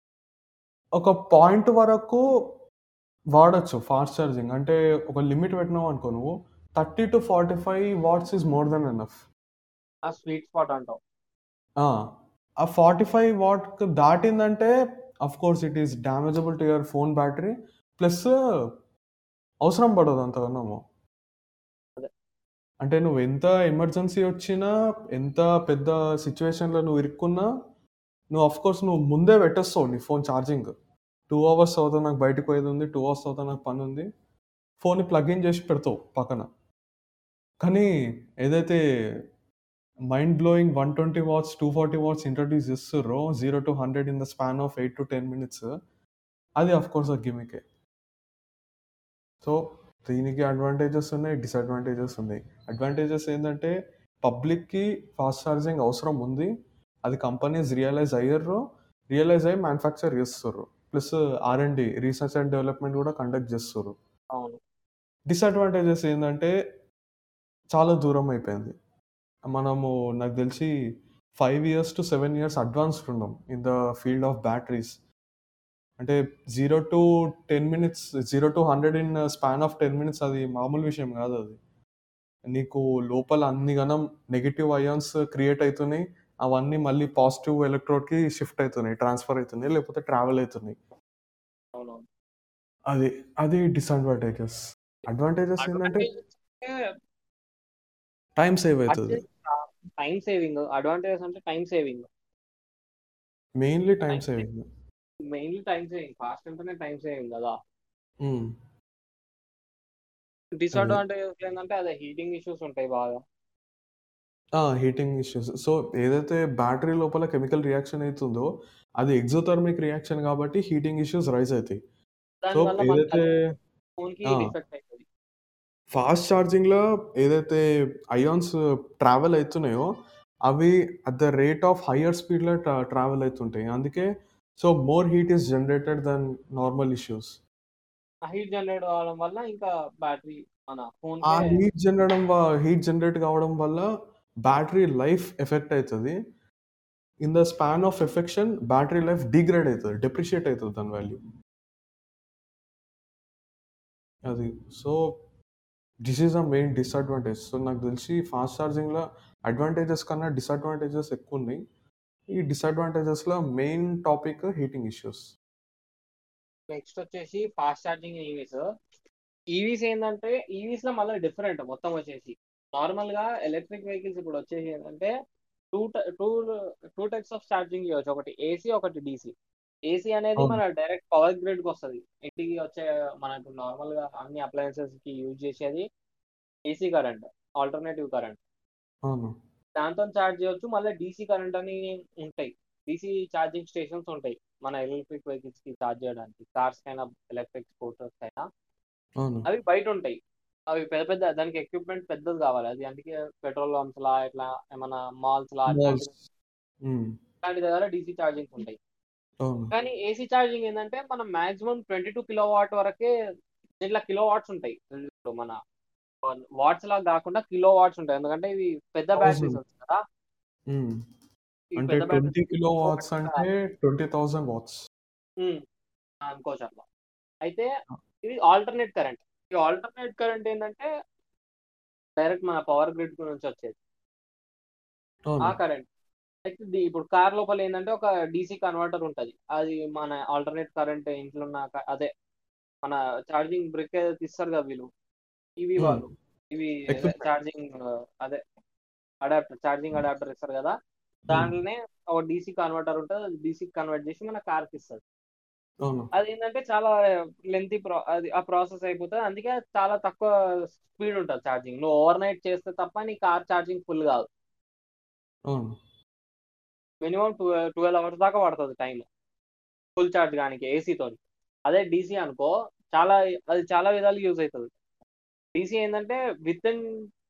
ఒక పాయింట్ వరకు వాడొచ్చు ఫాస్ట్ ఛార్జింగ్. అంటే ఒక లిమిట్ పెట్టినావనుకో నువ్వు 30-45 watts is more than enough. ఆ స్వీట్ స్పాట్ అంటావు. ఆ! ఆ 45 వాట్‌కి దాటిందంటే of course it is damageable to your phone battery. Plus అవసరం పడదు అంతగనము. అదే. అంటే నువ్వు ఎంత ఎమర్జెన్సీ వచ్చినా, ఎంత పెద్ద సిట్యుయేషన్‌లో నువ్వు ఇరుక్కున్నా, నువ్వు ఆఫ్‌కోర్స్ నువ్వు ముందే పెట్టేస్తావు నీ ఫోన్ ఛార్జింగ్. 2 అవర్స్ తర్వాత నాకు బయటికి పోయేదుంది. 2 అవర్స్ తర్వాత నాకు పనుంది. ఫోన్‌ని ప్లగ్ ఇన్ చేసి పెడతావు పక్కన. కానీ ఏదైతే mind blowing 120 watts, 240 watts introduce చేస్తుర్రో 0-100 in the span of 8-10 minutes, అది ఆఫ్‌కోర్స్ ఒక గిమ్మికే. సో, దీనికి అడ్వాంటేజెస్ ఉన్నాయి. డిసడ్వాంటేజెస్ ఉన్నాయి. అడ్వాంటేజెస్ ఏందంటే పబ్లిక్‌కి ఫాస్ట్ ఛార్జింగ్ అవసరం ఉంది. అది కంపెనీస్ రియలైజ్ అయ్యి మ్యానుఫ్యాక్చర్ చేస్తుర్రు. Plus R and D research and development కూడా కండక్ట్ చేస్తుర్రు. అవును. డిసడ్వాంటేజెస్ ఏందంటే చాలా దూరం అయిపోయింది. మనము నాకు తెలిసి 5 ఇయర్స్ టు 7 ఇయర్స్ అడ్వాన్స్డ్ ఉన్నాం in the field of batteries. అంటే 0-10 minutes, 0-100 in span of 10 minutes అది మామూలు విషయం కాదది. నీకు లోపల అన్ని గనం నెగెటివ్ అయాన్స్ క్రియేట్ అయితున్నాయి. అవన్నీ మళ్ళీ పాజిటివ్ ఎలక్ట్రోడ్‌కి షిఫ్ట్ అయితున్నాయి. ట్రాన్స్‌ఫర్ అయితున్నాయి. లేకపోతే ట్రావెల్ అయితున్నాయి. అవునవును. అది డిసడ్వాంటేజెస్. అడ్వాంటేజెస్ ఏందంటే అడ్వాంటేజెస్ అంటే టైం సేవ్ అయితది. Time saving. అడ్వాంటేజెస్ అంటే time saving. Mainly time saving. Mainly time saving. Fast అంటేనే టైం సేవింగ్ కదా. హ్మ్. అదే. డిసడ్వాంటేజెస్ ఏంటంటే అదే హీటింగ్ ఇష్యూస్ ఉంటాయి బాగా. Heating issues. సో, ఏదైతే బ్యాటరీ లోపల కెమికల్ రియాక్షన్ అయితుందో, అది ఎక్సోథర్మిక్ రియాక్షన్ కాబట్టి హీటింగ్ ఇష్యూస్ రైజ్ అయితాయి. సో, దానివల్ల మన ఏదైతే ఫోన్‌కి ఆ! ఎఫెక్ట్ అవుతది. ఫాస్ట్ ఛార్జింగ్‌లో ఏదైతే అయాన్స్ ట్రావెల్ అయితున్నాయో, అవి at the rate of higher స్పీడ్‌లో ట్రావెల్ అయితుంటాయి. అందుకే so, more heat is generated than normal issues. ఆ హీట్ జనరేట్ అవ్వడం వల్ల ఇంకా బ్యాటరీ మన ఆ ఫోన్‌కే హీట్ జనరేట్ కావడం వల్ల బ్యాటరీ లైఫ్ ఎఫెక్ట్ అయితది. In the span of affection battery life degrade అయితది. డెప్రిషియేట్ అయితది దాని వాల్యూ. అది. So, this is the main disadvantage. So, నాకు తెలిసి ఫాస్ట్ ఛార్జింగ్‌లో అడ్వాంటేజెస్ కన్నా డిసడ్వాంటేజెస్ ఎక్కువున్నాయి. ఈ డిసడ్వాంటేజెస్‌లో main topic heating issues. Next వచ్చేసి ఫాస్ట్ ఛార్జింగ్ ఈవీస్. ఈవీస్ ఏంటంటే ఈవీస్‌లో మళ్ళీ డిఫరెంట్ మొత్తం వచ్చేసి. నార్మల్‌గా ఎలక్ట్రిక్ వెహికల్స్ ఇప్పుడు వచ్చేసి ఏంటంటే two two two types of charging చేయొచ్చు. ఒకటి ఏసీ, ఒకటి డీసీ. ఏసీ అనేది అవును. మన డైరెక్ట్ పవర్ గ్రిడ్‌కి వస్తది. ఇంటికి వచ్చే మనకు నార్మల్‌గా అన్ని అప్లయెన్సెస్‌కి యూజ్ చేసేది ఏసీ కరెంట్, ఆల్టర్నేటివ్ కరెంట్. అవును. దాంతోని చార్జ్ చేయొచ్చు. మళ్ళీ డీసీ కరెంట్ అని ఉంటాయి. డీసీ ఛార్జింగ్ స్టేషన్స్ ఉంటాయి. మన ఎలక్ట్రిక్ వెహికల్స్‌కి చార్జ్ చేయడానికి. కార్స్‌కైనా, ఎలక్ట్రిక్ స్కూటర్స్‌కైనా. అవును. అవి బయటుంటాయి. అవి పెద్ద పెద్ద దానికి ఎక్విప్‌మెంట్ పెద్దది కావాలి. అది అందుకే పెట్రోల్ బంప్స్‌లా ఇట్లా ఏమన్నా మాల్స్‌లా మాల్స్. హ్మ్. ఇట్లాంటి దగ్గర డీసీ ఛార్జింగ్స్ ఉంటాయి. అవును. కానీ ఏసీ ఛార్జింగ్ ఏందంటే మనం మాక్సిమం 22 కిలోవాట్ వరకే దీంట్లో కిలోవాట్స్ ఉంటాయి. ఇప్పుడు మన వాట్స్ లాగా కాకుండా కిలోవాట్స్ ఉంటాయి. ఎందుకంటే ఇవి పెద్ద బ్యాటరీస్ 1000. వస్తాయి కదా. హ్మ్. ఈ అంటే పెద్ద 20 బ్యాటరీస్ కిలో వాట్స్ అంటే 20,000 వాట్స్. హ్మ్. అనుకోవచ్చు అట్లా. అయితే ఇది ఆల్టర్నేట్ కరెంట్. ఈ ఆల్టర్నేట్ కరెంట్ ఏంటంటే డైరెక్ట్ మన పవర్ గ్రిడ్ నుంచి వచ్చేది ఆ అవును. కరెంట్. అయితే ఇప్పుడు కార్ లోపల ఏంటంటే ఒక డీసీ కన్వర్టర్ ఉంటది. అది మన ఆల్టర్నేట్ కరెంట్ ఇంట్లో ఉన్న అదే మన ఛార్జింగ్ బ్రిక్ ఏదైతే ఇస్తారు కదా వీళ్ళు ఈవీ హ్మ్. వాళ్ళు. ఇవి ఎక్విప్‌మెంట్. ఛార్జింగ్ అదే అడాప్టర్ ఛార్జింగ్ అడాప్టర్ ఇస్తారు కదా! హ్మ్. దాంట్లోనే ఒక డీసీ కన్వర్టర్ ఉంటది. అది డీసీకి కన్వర్ట్ చేసి మన కార్‌కి ఇస్తది. అవును. అదేంటంటే చాలా లెంతీ అది ఆ ప్రాసెస్ అయిపోతది. అందుకే చాలా తక్కువ స్పీడ్ ఉంటది ఛార్జింగ్. నువ్వు ఓవర్ నైట్ చేస్తే తప్ప నీ కార్ ఛార్జింగ్ ఫుల్ కాదు. అవును. మినిమమ్ 12 అవర్స్ దాకా పడతది టైమ్. ఫుల్ చార్జ్ గానికి ఏసీతోని. అదే డీసీ అనుకో చాలా అది చాలా విధాలుగా యూజ్ అయితది. డీసీ ఏందంటే వితిన్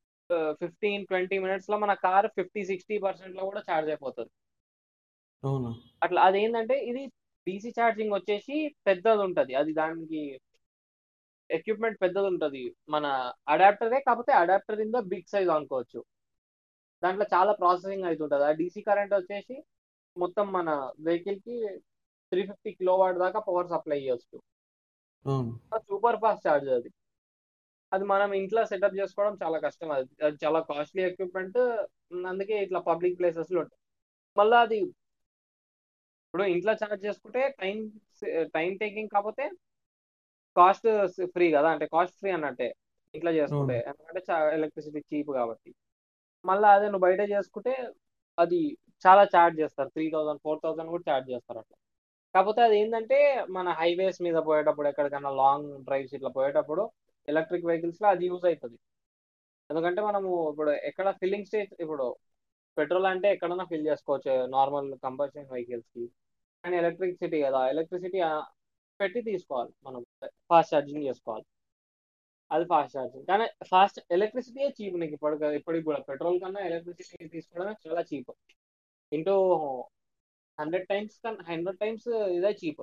15, 20 మినిట్స్‌లో మన కార్ 50, 60%లో కూడా చార్జ్ అయిపోతది. అవును. అట్లా అదేంటంటే ఇది డీసీ ఛార్జింగ్ వచ్చేసి పెద్దదుంటది. అది దానికి ఎక్విప్‌మెంట్ పెద్దదుంటది. మన అడాప్టరే కాకపోతే adapter in the big size అనుకోవచ్చు. దాంట్లో చాలా ప్రాసెసింగ్ అయితుంటది. ఆ డీసీ కరెంట్ వచ్చేసి మొత్తం మన వెహికల్‌కి 350 కిలోవాట్ దాకా పవర్ సప్లై చేయొచ్చు. అవును. సూపర్ ఫాస్ట్ చార్జర్ అది. అది మనం ఇంట్లో సెటప్ చేసుకోవడం చాలా కష్టం అది. అది చాలా కాస్ట్‌లీ ఎక్విప్‌మెంట్. అందుకే ఇట్లా పబ్లిక్ ప్లేసెస్‌లో ఉంటది. మళ్ళా అది ఇప్పుడు ఇంట్లో చార్జ్ చేసుకుంటే టైమ్ టేకింగ్ కాపోతే కాస్ట్ ఫ్రీ గదా! అంటే కాస్ట్ ఫ్రీ అన్నట్టే. ఇంట్లో చేసుకుంటే. అవును. ఎందుకంటే ఎలక్ట్రిసిటీ చీప్ కాబట్టి. మళ్ళా అదే నువ్వు బయట చేసుకుంటే అది చాలా చార్జ్ చేస్తారు. 3000, 4000 కూడా చార్జ్ చేస్తారు అట్లా. కాపోతే అదేంటంటే మన హైవేస్ మీద పోయేటప్పుడు ఎక్కడికన్నా లాంగ్ డ్రైవ్స్ ఇట్లా పోయేటప్పుడు ఎలక్ట్రిక్ వెహికల్స్‌లో అది యూజ్ అయితది. ఎందుకంటే మనము ఇప్పుడు ఎక్కడ ఫిల్లింగ్ ఇప్పుడు పెట్రోల్ అంటే ఎక్కడన్నా ఫిల్ చేసుకోవచ్చు నార్మల్ కంబషన్ వెహికల్స్‌కి. కానీ ఎలక్ట్రిసిటీ గదా! ఎలక్ట్రిసిటీ పెట్టి తీసుకోవాలి మనం. ఫాస్ట్ ఛార్జింగ్ చేసుకోవాలి. అది ఫాస్ట్ ఛార్జింగ్. కానీ ఎలక్ట్రిసిటీయే చీప్ నీకు ఇప్పటికి గూడా పెట్రోల్ కన్నా ఎలక్ట్రిసిటీ తీసుకోవడమే చాలా చీప్. ఇంటూ 100 టైమ్స్ ఇదే చీప్.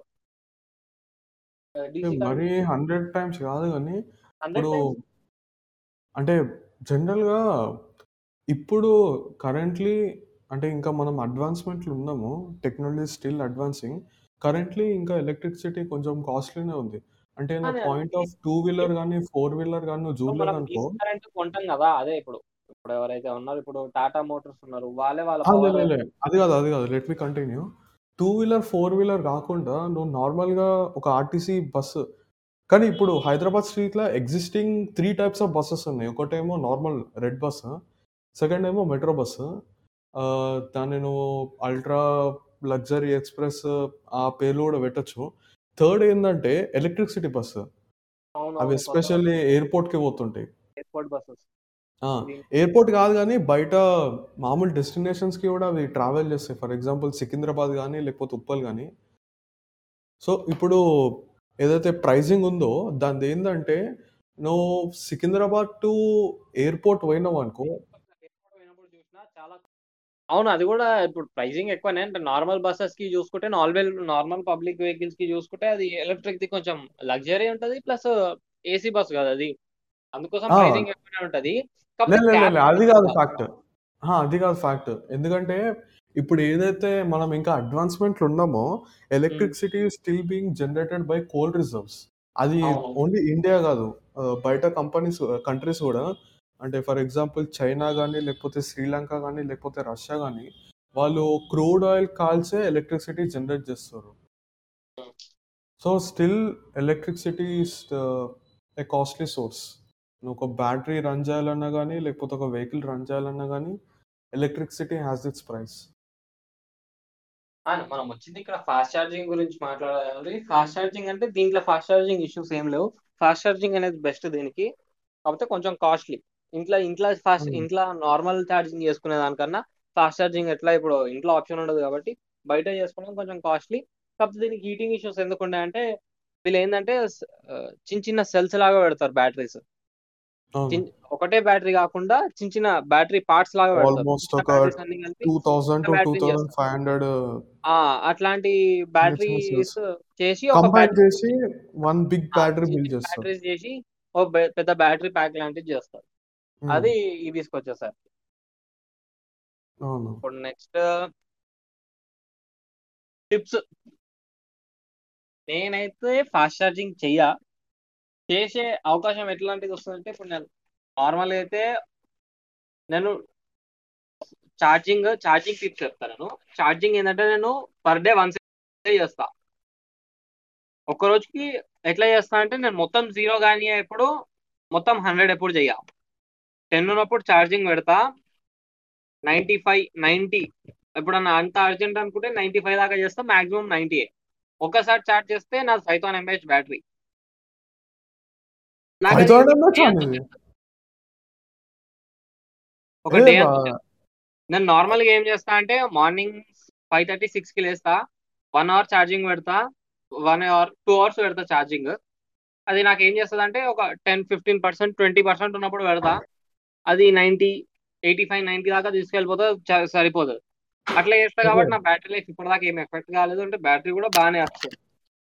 డీసీ కరెంట్ మరీ 100 టైమ్స్ కాదు గానీ, 100 ఇప్పుడు టైమ్స్ అంటే జనరల్‌గా ఇప్పుడు కరెంట్‌లీ అంటే ఇంకా మనం అడ్వాన్స్‌మెంట్‌లో ఉన్నాము. Technology still advancing. కరెంట్‌లీ ఇంకా ఎలక్ట్రిసిటీ కొంచెం కాస్ట్‌లీనే ఉంది. అంటే నా కానీ పాయింట్ ఆఫ్ టూ వీలర్ గానీ, ఫోర్ వీలర్ గానీ నువ్వు ఇప్పుడు మనం చూడలేదనుకో. డీసీ కరెంట్ కొంటాం గదా! అదే ఇప్పుడు ఎవరైతే ఉన్నారో ఇప్పుడు టాటా మోటార్స్ ఉన్నారు. వాళ్ళ లే, పవర్ లే, లే. అది గాదు. Let me continue. Two wheeler, four wheeler గాకుండా నువ్వు నార్మల్‌గా ఒక ఆర్టీసీ బస్సు కానీ ఇప్పుడు హైదరాబాద్ స్ట్రీట్‌లో ఎగ్జిస్టింగ్ 3 టైప్స్ ఆఫ్ బసెస్ ఉన్నాయి. ఒకటేమో నార్మల్ రెడ్ బస్సు. సెకండ్ ఏమో మెట్రో బస్సు. దాన్ని నువ్వు అల్ట్రా లగ్జరీ ఎక్స్‌ప్రెస్ ఆ పేర్లు గూడా పెట్టొచ్చు. థర్డ్ ఏందంటే ఎలక్ట్రిక్ బస్సు. అవి అవునవును. కొత్త ఎస్పెషల్లీ ఎయిర్‌పోర్ట్‌కి పోతుంటాయి. Airport buses. ఆ! గ్రీన్ ఎయిర్‌పోర్ట్ గాదు గానీ, బయట మామూలు డెస్టినేషన్స్‌కి గూడా అవి ట్రావెల్ చేస్తాయి. ఫర్ ఎగ్జాంపుల్ సికింద్రాబాద్ గానీ, లేకపోతే ఉప్పల్ గానీ. సో, ఇప్పుడు ఏదైతే ప్రైజింగ్ ఉందో దానిదేందంటే, నువ్వు సికింద్రాబాద్ టు ఎయిర్‌పోర్ట్ పోయినావనుకో. ఎయిర్‌పోర్ట్ పోయినప్పుడు చూసినా చాలా అవును. అది గూడా ఇప్పుడు ప్రైజింగ్ ఎక్కువనే. అంటే నార్మల్ బసెస్‌కి చూసుకుంటే నార్మల్ పబ్లిక్ వెహికల్స్‌కి చూసుకుంటే అది ఎలక్ట్రిక్‌ది కొంచెం లగ్జరీ ఉంటది. ప్లస్ ఏసీ బస్ గదది. అందుకోసం ఆ! ప్రైజింగ్ ఎక్కువనే ఉంటది. లే, కాకపోతే లే, లే, లే. క్యాబ్స్ అది గాదు తక్కువ. ఫ్యాక్ట్. అది గాదు ఫ్యాక్ట్. ఎందుకంటే, ఇప్పుడు ఏదైతే మనం ఇంకా అడ్వాన్స్‌మెంట్‌లో ఉన్నామో, hmm. Electricity still being generated by coal reserves. అది అవును. ఓన్లీ ఇండియా గాదు. బయట కంట్రీస్ గూడా అంటే ఫర్ ఎగ్జాంపుల్ చైనా గానీ, లేకపోతే శ్రీలంక గానీ, లేకపోతే రష్యా గానీ, వాళ్ళు క్రూడ్ ఆయిల్ కాల్చే ఎలక్ట్రిసిటీ జనరేట్ జేస్తారు. So, still electricity is a costly source. నువ్వొక బ్యాటరీ రన్ చేయాలన్నా గానీ, లేకపోతే ఒక వెహికల్ రన్ చేయాలన్నా గానీ, ఎలక్ట్రిసిటీ హాస్ ఇట్స్ ప్రైస్. మనం వచ్చింది ఇక్కడ ఫాస్ట్ ఛార్జింగ్ గురించి మాట్లాడాలి. ఫాస్ట్ ఛార్జింగ్ అంటే దీంట్లో ఫాస్ట్ ఛార్జింగ్ ఇష్యూస్ ఏం లేవు. ఫాస్ట్ ఛార్జింగ్ అనేది బెస్ట్ దీనికి. కాకపోతే కొంచెం కాస్ట్‌లీ. హ్మ్. ఇంట్లో నార్మల్ ఛార్జింగ్ చేసుకునే దానికన్నా ఫాస్ట్ ఛార్జింగ్ ఎట్లా ఇప్పుడు ఇంట్లో ఆప్షన్ ఉండదు కాబట్టి బయట చేసుకోవడం కొంచెం కాస్ట్‌లీ. కాకపోతే దీనికి హీటింగ్ ఇష్యూస్ ఎందుకున్నాయంటే వీళ్ళేందంటే చిన్న చిన్న సెల్స్ లాగా పెడతారు బ్యాటరీస్. అవును. చిన్ ఒకటే బ్యాటరీ కాకుండా చిన్న చిన్న బ్యాటరీ పార్ట్స్ లాగా పెడతారు. ఆల్‌మోస్ట్ చిన్న ఒక బ్యాటరీస్ అన్ని కలిపి పెద్ద 2000 బ్యాటరీని చేస్తారు. 2500 ఆ! అట్లాంటి చిన్న చిన్న సెల్స్ బ్యాటరీస్ చేసి ఒక కంబైన్ బ్యాటరీ చేసి 1 బిగ్ బ్యాటరీ చిన్న బిల్డ్ చిన్న చేస్తారు. బ్యాటరీస్ చేసి ఒక పెద్ద బ్యాటరీ ప్యాక్ లాంటిది చేస్తారు. హ్మ్. అది తీసుకొచ్చేసారు. అవును. ఇప్పుడు నెక్స్ట్ టిప్స్ నేనైతే ఫాస్ట్ ఛార్జింగ్ చేసే అవకాశం ఎట్లాంటిది వస్తుందంటే, ఇప్పుడు నేను నార్మల్ అయితే నేను ఛార్జింగ్ టిప్స్ చెప్తాను. ఛార్జింగ్ ఏంటంటే నేను పర్ డే వన్స్ చేస్తా. ఒక్క రోజుకి ఎట్లా చేస్తా అంటే, నేను మొత్తం 0 కానీ ఎప్పుడు మొత్తం 100 ఎప్పుడు చెయ్య. 10 ఉన్నప్పుడు ఛార్జింగ్ పెడతా. 90 ఎప్పుడన్నా అంత అర్జెంట్ అనుకుంటే 95 దాకా చేస్తా. మాక్సిమం 90. ఒక్కసారి ఛార్జ్ చేస్తే నాది 5000 mAh బ్యాటరీ. నాకు అది 5,000 mAh డే అంత అనేది వచ్చేస్తుంది. ఒక ఏ డే అంత వచ్చేస్తుంది. నేను నార్మల్గా ఏం చేస్తా అంటే మార్నింగ్ 5:30, 6కి లేస్తా. 1 అవర్ ఛార్జింగ్ పెడతా. 1 అవర్ 2 అవర్స్ పెడతా ఛార్జింగ్. అది నాకు ఏం చేస్తుంది అంటే ఒక 10-15%, 20% ఉన్నప్పుడు పెడతా. అది 90, 85, 90 దాకా తీసుకెళ్ళిపోతే సరిపోతుంది. అట్లా చేస్తా ఓకే కాబట్టి నా బ్యాటరీ లైఫ్ ఇప్పటిదాకా ఏం ఎఫెక్ట్ కాలేదు. అంటే బ్యాటరీ కూడా బాగానే వస్తుంది.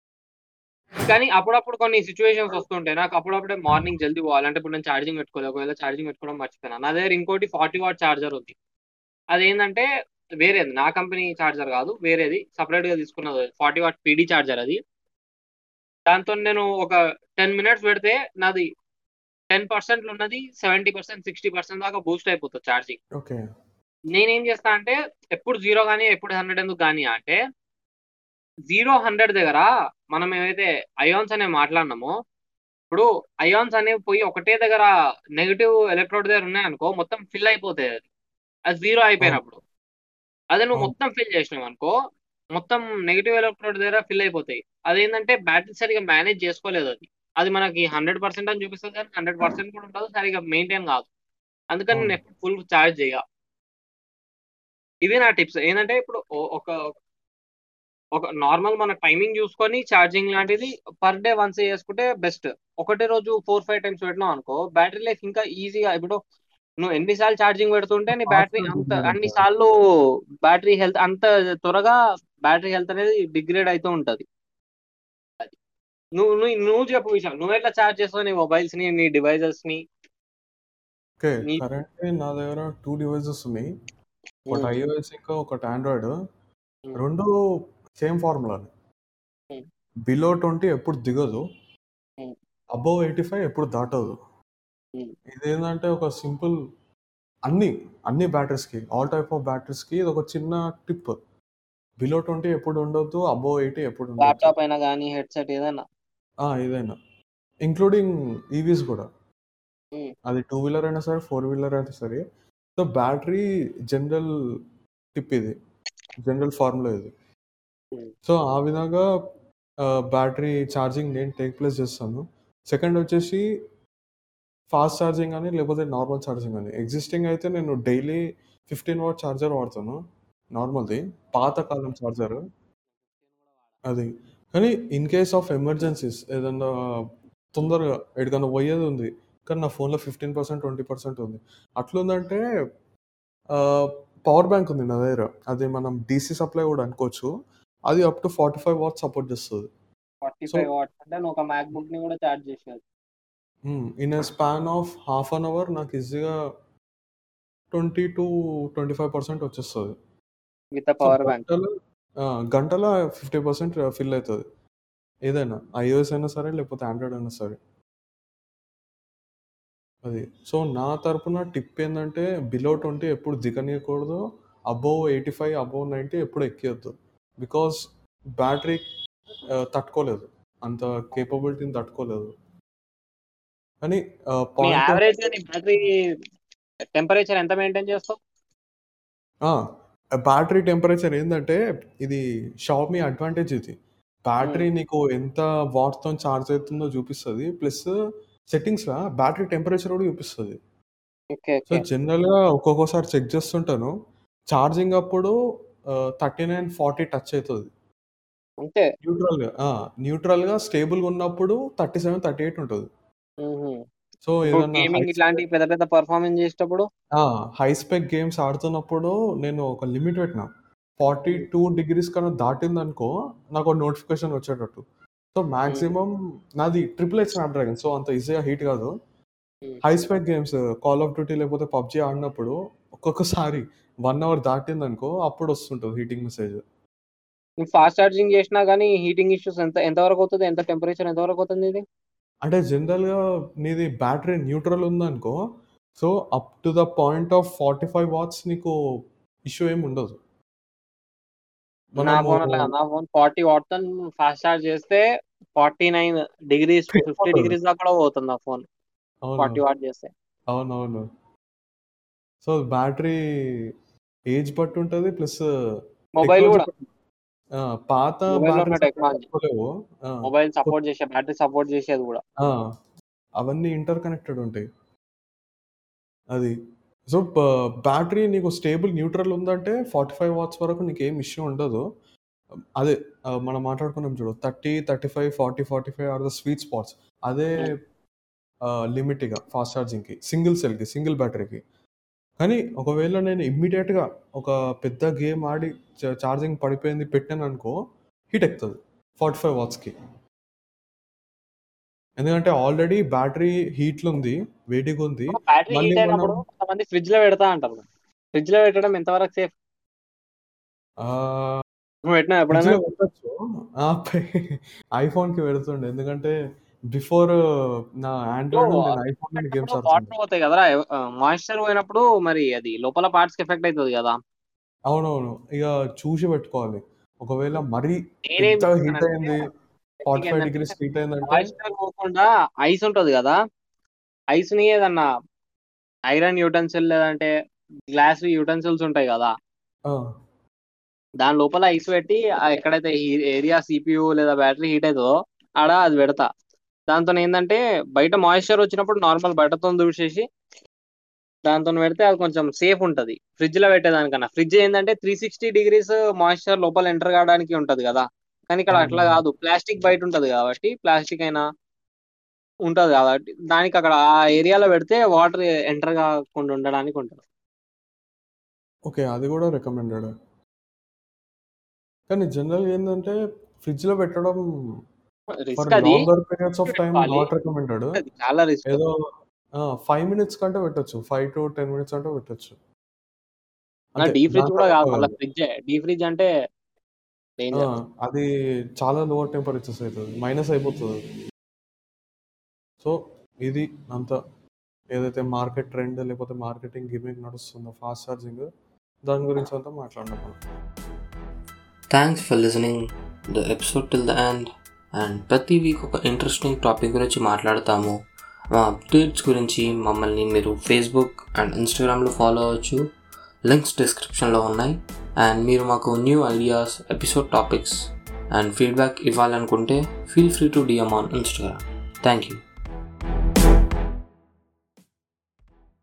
కానీ అప్పుడప్పుడు కొన్ని సిచ్యువేషన్స్ వస్తుంటాయి. నాకు అప్పుడప్పుడే మార్నింగ్ జల్దీ పోవాలంటే, ఇప్పుడు నేను ఛార్జింగ్ పెట్టుకోలేదు. ఒకవేళ ఛార్జింగ్ పెట్టుకోవడం మర్చిపోయినా, నా దగ్గర ఇంకోటి 40 వాట్ ఛార్జర్ ఉంది. అదేంటంటే వేరేది, నా కంపెనీ ఛార్జర్ కాదు, వేరేది సపరేట్ గా తీసుకున్నది. 40 వాట్ పీడీ ఛార్జర్ అది. దాంతో నేను ఒక 10 మినిట్స్ పెడితే నాది 10% ఉన్నది 70%, 60% దాకా బూస్ట్ అయిపోతుంది ఛార్జింగ్. ఓకే నేనేం చేస్తా అంటే, ఎప్పుడు 0 కానీ ఎప్పుడు 100 ఎందుకు కానీ అంటే, 0-100 దగ్గర మనం ఏమైతే అయాన్స్ అనేవి మాట్లాడినామో, ఇప్పుడు అయాన్స్ అనేవి పోయి ఒకటే దగ్గర నెగిటివ్ ఎలక్ట్రోడ్ దగ్గర ఉన్నాయనుకో, మొత్తం ఫిల్ అయిపోతాయి. అది 0 అవును అయిపోయినప్పుడు. అదే నువ్వు అవును మొత్తం ఫిల్ చేసినావు అనుకో, మొత్తం నెగిటివ్ ఎలక్ట్రోడ్ దగ్గర ఫిల్ అయిపోతాయి. అదేంటంటే బ్యాటరీ సరిగా మేనేజ్ చేసుకోలేదు. అది మనకి 100% అని చూపిస్తుంది, కానీ 100% కూడా ఉండదు, సరిగా మెయింటైన్ కాదు. అందుకని అవును నేను ఎప్పుడు ఫుల్ ఛార్జ్ చేయ. ఇవి నా టిప్స్. ఏంటంటే ఇప్పుడు ఒక ఒక నార్మల్ మన టైమింగ్ చూసుకొని ఛార్జింగ్ లాంటిది పర్ డే వన్స్ చేసుకుంటే బెస్ట్. ఒకటే రోజు 4-5 టైమ్స్ పెట్టినావు అనుకో, బ్యాటరీ లైఫ్ ఇంకా ఈజీగా. ఇప్పుడు నువ్వు ఎన్నిసార్లు ఛార్జింగ్ పెడుతుంటే నీ ఫాస్ట్ బ్యాటరీ డిగ్రేడ్ అన్ని అవుతుంది సార్లు బ్యాటరీ హెల్త్ అంత త్వరగా బ్యాటరీ హెల్త్ అనేది డిగ్రేడ్ అవుతూ ఉంటది. అది నువ్వు చెప్పు విషయం, నువ్వు ఎట్లా ఛార్జ్ చేస్తావు నీ మొబైల్స్ ని, నీ డివైజెస్ ని? ఓకే నీ కరెంట్లీ నా దగ్గర 2 డివైజెస్ ఉన్నాయి. ఒకటి ఉమ్, iOS ఇంకా ఒకటి ఆండ్రాయిడ్. ఉమ్, రెండు సేమ్ ఫార్ములా. ఉమ్, బిలో 20 ఎప్పుడు దిగదు, ఉమ్, అబోవ్ 85 ఎప్పుడు దాటదు. ఉమ్. ఇదేంటంటే ఒక సింపుల్, అన్ని అన్ని బ్యాటరీస్కి, ఆల్ టైప్ ఆఫ్ బ్యాటరీస్కి ఇది ఒక చిన్న టిప్. బిలో 20 ఎప్పుడు ఉండొద్దు, అబోవ్ 80 ఎప్పుడు ఉండొద్దు. ల్యాప్టాప్ అయినా కానీ హెడ్సెట్ ఏదైనా. ఏదైనా ఇంక్లూడింగ్ ఈవీస్ కూడా. ఉమ్, అది 2 వీలర్ అయినా సరే, 4 వీలర్ అయినా సరే. సో బ్యాటరీ జనరల్ టిప్ ఇది, జనరల్ ఫార్ములా ఇది. ఉమ్. సో ఆ విధంగా బ్యాటరీ ఛార్జింగ్ నేను టేక్ ప్లేస్ చేస్తాను. సెకండ్ వచ్చేసి ఫాస్ట్ ఛార్జింగ్ అని, లేకపోతే నార్మల్ ఛార్జింగ్ అని. ఎగ్జిస్టింగ్ అయితే నేను డైలీ 15 వాట్ ఛార్జర్ వాడతాను, నార్మల్ది, పాతకాలం ఛార్జర్ అది. కానీ ఇన్ కేస్ ఆఫ్ ఎమర్జెన్సీస్ ఏదన్నా తొందరగా ఎక్కడికన్నా పోయేది ఉంది, కానీ నా ఫోన్లో 15%, 20% ఉంది, అట్లుందంటే పవర్ బ్యాంక్ ఉంది నా దగ్గర. అది మనం డీసీ సప్లై కూడా అనుకోవచ్చు. అది అప్ టు 45 వాట్స్ సపోర్ట్ చేస్తుంది. సో 45 వాట్స్ అంటే నువ్వు ఒక మ్యాక్బుక్ ని కూడా ఛార్జ్ చేసేది. In a span of half an hour నాకు ఈజీగా 20-25% వచ్చేస్తుంది. With so power bank. గంటలో 50% ఫిల్ అవుతుంది, ఏదైనా iOS అయినా సరే, లేకపోతే ఆండ్రాయిడ్ అయినా సరే. అది. సో నా తరపున టిప్ ఏంటంటే, బిలో 20 ఎప్పుడు దిగనీయకూడదు, అబోవ్ 85, అబోవ్ 90 ఎప్పుడు ఎక్కియొద్దు. బికాస్ బ్యాటరీ తట్టుకోలేదు, అంత కేపబిలిటీని తట్టుకోలేదు. కానీ నీ పాయింట్ యావరేజ్ గా నీ బ్యాటరీ టెంపరేచర్ ఎంత మెయింటైన్ చేస్తావు? బ్యాటరీ టెంపరేచర్ ఏంటంటే, ఇది షామీ అడ్వాంటేజ్ ఇది. బ్యాటరీ నీకు ఎంత వాట్స్తో ఛార్జ్ అవుతుందో చూపిస్తుంది, ప్లస్ సెట్టింగ్స్లో బ్యాటరీ టెంపరేచర్ కూడా చూపిస్తుంది. Okay so okay. జనరల్గా ఒక్కొక్కసారి చెక్ చేస్తుంటాను, ఛార్జింగ్ అప్పుడు 39-40 టచ్ అవుతుంది. అంతే. న్యూట్రల్గా స్టేబుల్గా ఉన్నప్పుడు 37-38 ఉంటుంది. సో ఇప్పుడు ఏదన్నా గేమింగ్ ఇట్లాంటి పెద్ద పెద్ద పర్ఫార్మెన్స్ చేసేటప్పుడు హై స్పెక్ గేమ్స్ ఆడుతున్నప్పుడు నేను ఒక లిమిట్ పెట్టినా, 42 డిగ్రీస్ కన్నా దాటిందనుకో నాకు ఒక నోటిఫికేషన్ వచ్చేటట్టు. సో మ్యాక్సిమం నాది HHH స్నాప్డ్రాగన్, సో అంత ఈజీగా హీట్ కాదు. High spec games call of duty లేకపోతే పబ్జీ ఆడినప్పుడు ఒక్కొక్కసారి 1 అవర్ దాటిందనుకో, అప్పుడు వస్తుంటుంది హీటింగ్ మెసేజ్. ఫాస్ట్ ఛార్జింగ్ చేసినా కానీ హీటింగ్ ఇష్యూస్ ఎంతవరకు అవుతుంది, ఎంత టెంపరేచర్ ఎంతవరకు అవుతుంది ఇది? అంటే జనరల్గా నీది బ్యాటరీ న్యూట్రల్ ఉందనుకో, so up to the point of 45 watts నీకు ఇష్యూ ఏమి ఉండదు. నా మనము ఫోన్ అట్లా కాదు. నా ఫోన్ 40 వాట్స్ ఫాస్ట్ ఛార్జ్ చేస్తే 49 డిగ్రీస్ టు 50 పోతుంది. డిగ్రీస్ దాకా కూడా పోతుంది నా ఫోన్ అవును 40 వాట్ చేస్తే. అవునవును. సో బ్యాటరీ ఏజ్ బట్టి ఉంటుంది, ప్లస్ మొబైల్ కూడా, పాత మొబైల్ లో ఉన్న బ్యాటరీస్ టెక్నాలజీ, తట్టుకోలేవు. మొబైల్ సపోర్ట్ చేసే బ్యాటరీ సపోర్ట్ చేసేది కూడా. అవన్నీ ఇంటర్ కనెక్టెడ్ ఉంటాయి. అది సో బ్యాటరీ నీకు స్టేబుల్ న్యూట్రల్ ఉందంటే 45 వాట్స్ వరకు నీకు ఏం ఇష్యూ ఉండదు. అదే మనం మాట్లాడుకున్నాం చూడు, 30, 35, 40, 45 ఆర్ ద స్వీట్ స్పాట్స్. అదే లిమిట్ ఇక ఫాస్ట్ ఛార్జింగ్కి, సింగిల్ సెల్కి, సింగిల్ బ్యాటరీకి. కానీ ఒకవేళ నేను ఇమ్మీడియట్గా ఒక పెద్ద గేమ్ ఆడి ఛార్జింగ్ పడిపోయింది పెట్టాను అనుకో, హీట్ ఎక్కుతుంది 45 వాట్స్కి. ఎందుకంటే ఆల్రెడీ బ్యాటరీ హీట్లో ఉంది, వేడిగా ఉంది. బ్యాటరీ మళ్ళీ హీట్ మనం అయినప్పుడు కొంతమంది ఫ్రిడ్జ్ లో పెడతా అంటారు. ఫ్రిడ్జ్ లో పెట్టడం ఎంతవరకు సేఫ్? ఆ, నువ్వు పెట్టినా ఫ్రిడ్జ్ ఎప్పుడైనా? లో పెట్టచ్చు. ఐఫోన్కి పెడుతుండే, ఎందుకంటే బిఫోర్ నా ఆండ్రాయిడ్ నేను ఐఫోన్ గేమ్స్ పెట్టినప్పుడు ఆడుతుండే. వాటర్ పోతాయి కదరా, మాయిశ్చర్ పోయినప్పుడు మరి అది లోపల పార్ట్స్ కి ఎఫెక్ట్ అవుతుంది కదా. అవునవును, ఇక చూసి పెట్టుకోవాలి. ఒకవేళ మరీ నేనేం పెద్ద హీట్ చేస్తానంటే, అయింది, 45 డిగ్రీస్ హీట్ అయిందంటే మాయిశ్చర్ పోకుండా ఐస్ ఉంటది కదా, ఐస్ ని ఏదన్నా ఐరన్ యూటెన్సిల్ లేదంటే గ్లాస్ యూటెన్సిల్స్ ఉంటాయి కదా, ఆ, దాని లోపల ఐస్ పెట్టి ఎక్కడైతే ఏరియా సిపియు లేదా బ్యాటరీ హీట్ అవుతుందో ఆడ అది పెడతా. దాంతో ఏంటంటే బయట మాయిశ్చర్ వచ్చినప్పుడు నార్మల్ బట్టతో దుడిచేసి దాంతో పెడితే అది కొంచెం సేఫ్ ఉంటుంది ఫ్రిడ్జ్ లో పెట్టేదానికన్నా. ఫ్రిడ్జ్ ఏంటంటే 360 డిగ్రీస్ మాయిశ్చర్ లోపల ఎంటర్ కావడానికి ఉంటది కదా, కానీ ఇక్కడ అట్లా అవునవును. కాదు, ప్లాస్టిక్ బయట ఉంటది కాబట్టి, ప్లాస్టిక్ అయినా ఉంటది కాబట్టి దానికి అక్కడ ఆ ఏరియాలో పెడితే వాటర్ ఎంటర్ కాకుండా ఉండడానికి ఉంటుంది. ఓకే, అది కూడా రికమెండెడ్. కానీ జనరల్ ఏంటంటే ఫ్రిడ్జ్ లో పెట్టడం ఫర్ రిస్క్ అది, లాంగర్ పీరియడ్స్ ఆఫ్ టైమ్ పెట్టుకోవాలి, నాట్ రికమెండెడ్. అది చాలా రిస్క్. ఏదో 5 మినిట్స్ కంటే పెట్టచ్చు, 5 to 10 మినిట్స్ అంటే పెట్టచ్చు. అంతే, డీ ఫ్రిడ్జ్ కూడా దానికన్నా కాదు, ఎక్కువ మళ్ళీ కాదు. ఫ్రిడ్జ్, డీ ఫ్రిడ్జ్ అంటే డేంజర్. అది చాలా లోవర్ టెంపరేచర్స్ అవుతుంది, మైనస్ అయిపోతుంది. సో ఇది అంతా ఏదైతే మార్కెట్ ట్రెండ్ లేకపోతే మార్కెటింగ్ గిమింగ్ నడుస్తుందో ఫాస్ట్ ఛార్జింగ్, దాని గురించి అంతా మాట్లాడినాం మనం. Thanks for listening the episode till the end. And ప్రతి వీక్ ఒక ఇంట్రెస్టింగ్ టాపిక్ గురించి మాట్లాడతాము. మా అప్డేట్స్ గురించి మమ్మల్ని మీరు ఫేస్బుక్ అండ్ ఇన్స్టాగ్రామ్లో ఫాలో అవ్వచ్చు, లింక్స్ డిస్క్రిప్షన్లో ఉన్నాయి. అండ్ మీరు మాకు new ideas, episode topics and feedback ఇవ్వాలనుకుంటే feel free to DM on Instagram. Thank you.